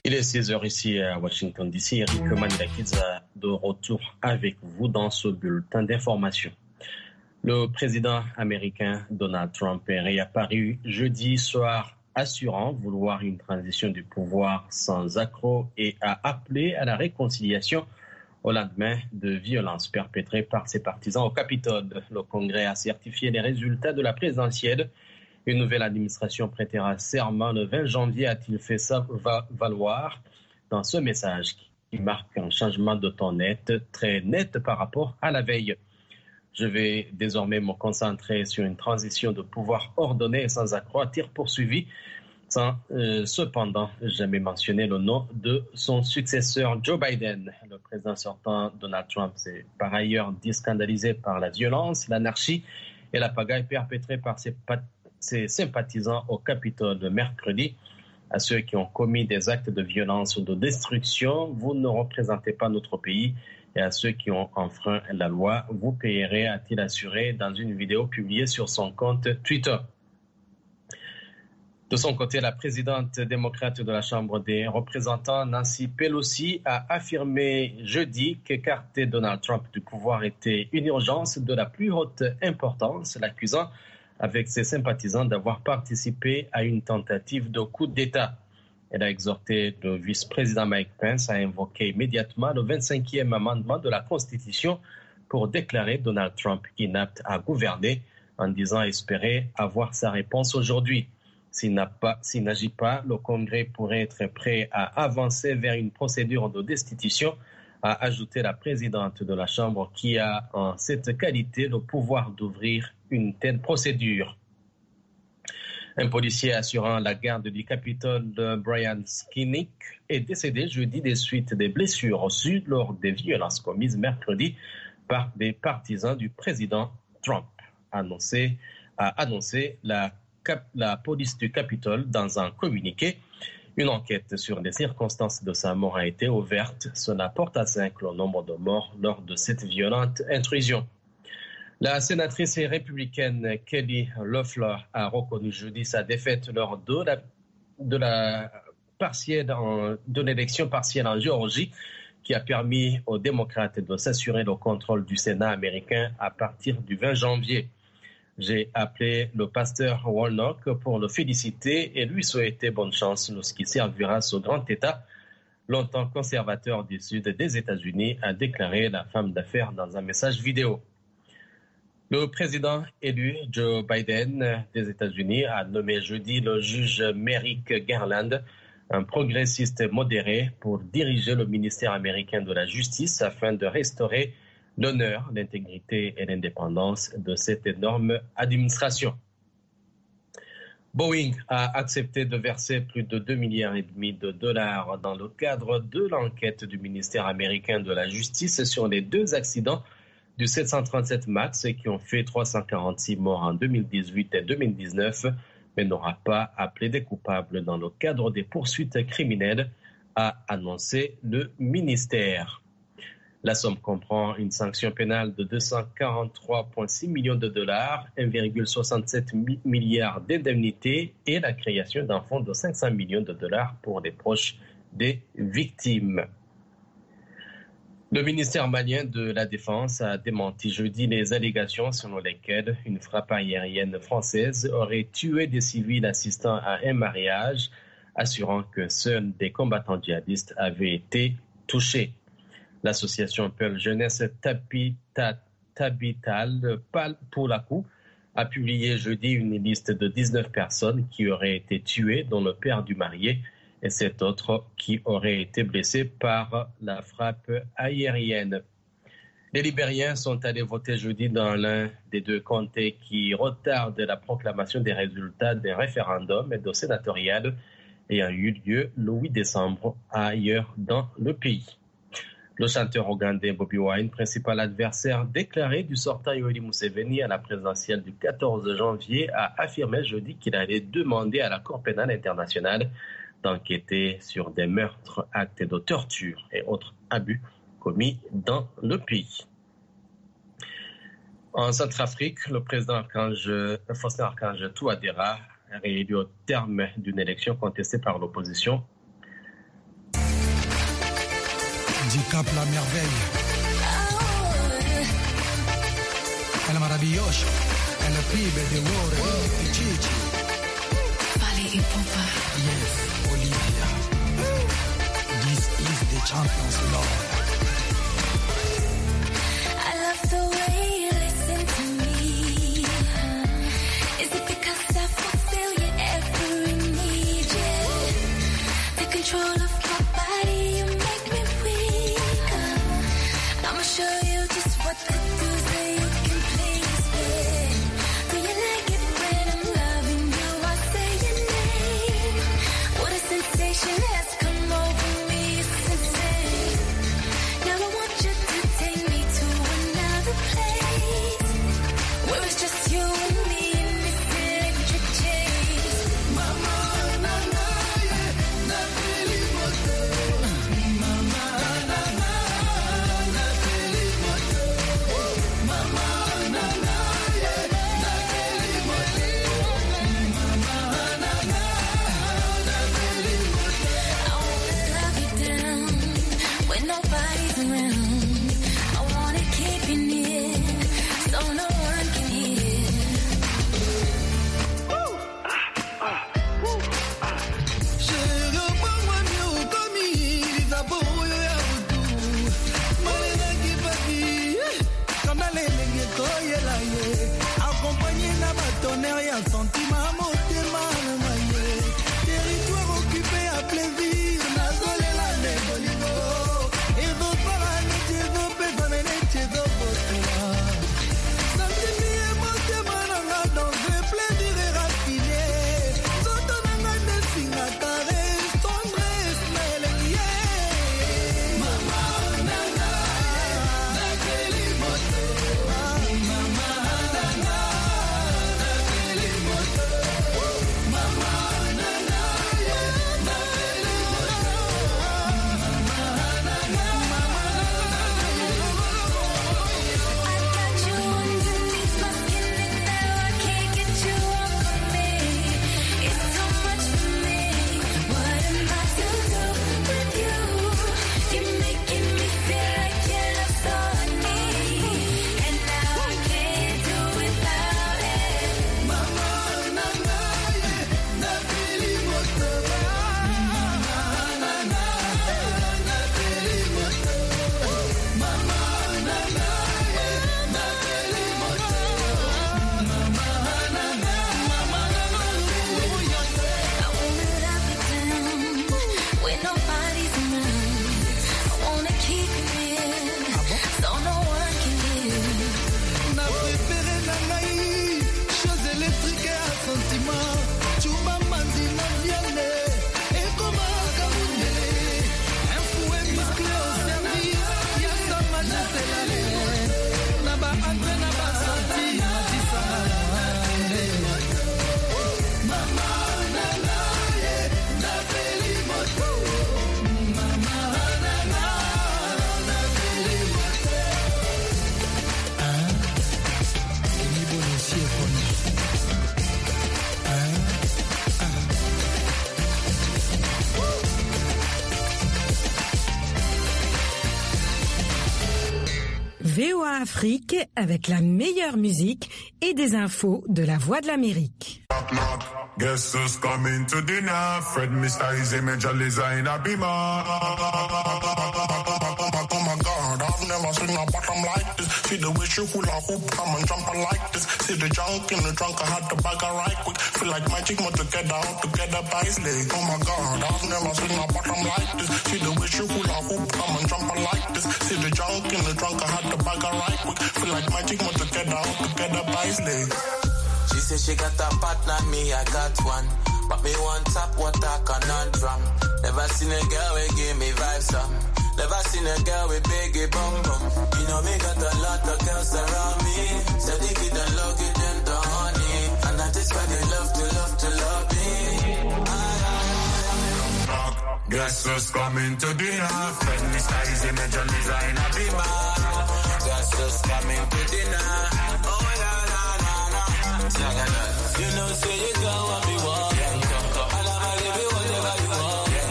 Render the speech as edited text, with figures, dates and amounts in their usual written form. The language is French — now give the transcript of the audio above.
Il est 16 heures ici à Washington DC. Eric Manilakiza de retour avec vous dans ce bulletin d'information. Le président américain Donald Trump est réapparu jeudi soir, assurant vouloir une transition du pouvoir sans accroc et a appelé à la réconciliation au lendemain de violences perpétrées par ses partisans au Capitole. Le Congrès a certifié les résultats de la présidentielle. Une nouvelle administration prêtera serment le 20 janvier, a-t-il fait valoir dans ce message qui marque un changement de ton très net par rapport à la veille. Je vais désormais me concentrer sur une transition de pouvoir ordonnée et sans accroc, tir poursuivi, sans cependant jamais mentionner le nom de son successeur Joe Biden. Le président sortant Donald Trump s'est par ailleurs dit scandalisé par la violence, l'anarchie et la pagaille perpétrée par ses sympathisants au Capitole de mercredi. À ceux qui ont commis des actes de violence ou de destruction, vous ne représentez pas notre pays. Et à ceux qui ont enfreint la loi, vous payerez, a-t-il assuré dans une vidéo publiée sur son compte Twitter. De son côté, la présidente démocrate de la Chambre des représentants, Nancy Pelosi, a affirmé jeudi qu'écarter Donald Trump du pouvoir était une urgence de la plus haute importance, l'accusant avec ses sympathisants d'avoir participé à une tentative de coup d'État. Elle a exhorté le vice-président Mike Pence à invoquer immédiatement le 25e amendement de la Constitution pour déclarer Donald Trump inapte à gouverner, en disant espérer avoir sa réponse aujourd'hui. S'il n'agit pas, le Congrès pourrait être prêt à avancer vers une procédure de destitution, a ajouté la présidente de la Chambre qui a en cette qualité le pouvoir d'ouvrir une telle procédure. Un policier assurant la garde du Capitole de Brian Skinnick est décédé jeudi des suites des blessures reçues lors des violences commises mercredi par des partisans du président Trump, a annoncé la police du Capitole dans un communiqué. Une enquête sur les circonstances de sa mort a été ouverte. Cela porte à 5 le nombre de morts lors de cette violente intrusion. La sénatrice républicaine Kelly Loeffler a reconnu jeudi sa défaite lors de l'élection partielle en Géorgie, qui a permis aux démocrates de s'assurer le contrôle du Sénat américain à partir du 20 janvier. J'ai appelé le pasteur Warnock pour le féliciter et lui souhaiter bonne chance lorsqu'il servira ce grand État, longtemps conservateur du sud des États-Unis, a déclaré la femme d'affaires dans un message vidéo. Le président élu Joe Biden des États-Unis a nommé jeudi le juge Merrick Garland, un progressiste modéré, pour diriger le ministère américain de la Justice afin de restaurer l'honneur, l'intégrité et l'indépendance de cette énorme administration. Boeing a accepté de verser plus de 2,5 milliards de dollars dans le cadre de l'enquête du ministère américain de la Justice sur les 2 accidents du 737 MAX qui ont fait 346 morts en 2018 et 2019, mais n'aura pas appelé des coupables dans le cadre des poursuites criminelles, a annoncé le ministère. La somme comprend une sanction pénale de 243,6 millions de dollars, 1,67 milliards d'indemnités et la création d'un fonds de 500 millions de dollars pour les proches des victimes. Le ministère malien de la Défense a démenti jeudi les allégations selon lesquelles une frappe aérienne française aurait tué des civils assistant à un mariage, assurant que seuls des combattants djihadistes avaient été touchés. L'association Pearl Jeunesse Tabital Poulakou a publié jeudi une liste de 19 personnes qui auraient été tuées, dont le père du marié et 7 autres qui auraient été blessés par la frappe aérienne. Les Libériens sont allés voter jeudi dans l'un des 2 comtés qui retardent la proclamation des résultats des référendums et de sénatoriales ayant eu lieu le 8 décembre ailleurs dans le pays. Le chanteur ougandais Bobi Wine, principal adversaire déclaré du sortant Yoweri Museveni à la présidentielle du 14 janvier, a affirmé jeudi qu'il allait demander à la Cour pénale internationale d'enquêter sur des meurtres, actes de torture et autres abus commis dans le pays. En Centrafrique, le président Faustin Archange Touadéra, réélu au terme d'une élection contestée par l'opposition, du Cap La Merveille. El maravilloso, el pibe de oro, Chichi. Fally Ipupa. Yes, Olivia. This is the champion's love. I love the way you listen to me. Is it because I fulfill your every need? Yeah. The control of my body, you make me weak. I'ma show you just what to do so you can please me. Do you like it when I'm loving you? I say your name. What a sensation has come over me, it's insane. Now I want you to take me to another place where it's just you and me in this electric chase. Mama, na na, yeah, na feli moto. Mama, na na, na feli moto. Mama, na na, yeah, na feli moto. Mama, na na, na feli moto. I wanna love you down when nobody's around. I wanna keep you near so no one can hear. Territoire occupé à plaisir, nazolela negoligo. Ezo para nechezo pesa nechezo botela. Santimi emote mananga danser, plaisir et raffiné. Soto nanga nesinga caresse, tendresse, melengie. Mama nanga, nakeli moto. Mama nanga, nakeli moto. Mama nanga, nakeli moto. I got you underneath my skin and now I can't get you off of me. It's so much for me. What am I to do with you? You're making me feel like your love's all I need, and now I can't do without it. Mama nanga, nakeli moto. Mama nanga, nakeli moto. Mama nanga, nakeli moto. Mama nanga, I wanna love you down when nobody's around. I wanna keep you near so no one can hear. na préféré nangai, chose électrique et à sentiment. Chuma mandi na viande, et comme un camounele. Un fouet musclé au service, y'a sa majesté la reine. Na ba entre na ba senti, na disana. Mama nana, na feli moto. Mama nana, na feli moto. Nibo Lucie Kona. VOA Afrique avec la meilleure musique et des infos de la Voix de l'Amérique. Guess who's coming to dinner? Fred Mr. Easy Major Designer Beamer. Oh my God, I've never seen a bottom like this. See the way she hula hoop, come and jump like this. See the junk in the trunk, I had to bag her right quick. Feel like magic, more together, all together by his leg. Oh my God, I've never seen a bottom like this. See the way she hula hoop, come and jump like this. See the junk in the trunk, I had to bag her right quick. Feel like magic, more together, all together by his leg. She said she got a partner, me I got one. But me want top water conundrum. Never seen a girl who give me vibes some. Never seen a girl with biggie bum bum. You know me got a lot of girls around me. So they get and love it and the honey. And that is why they love me. Guess who's coming to dinner? Fred Mr. Easy Major Designer Beamer. Guess who's coming to dinner? Oh la la la la. You know say you got what me want.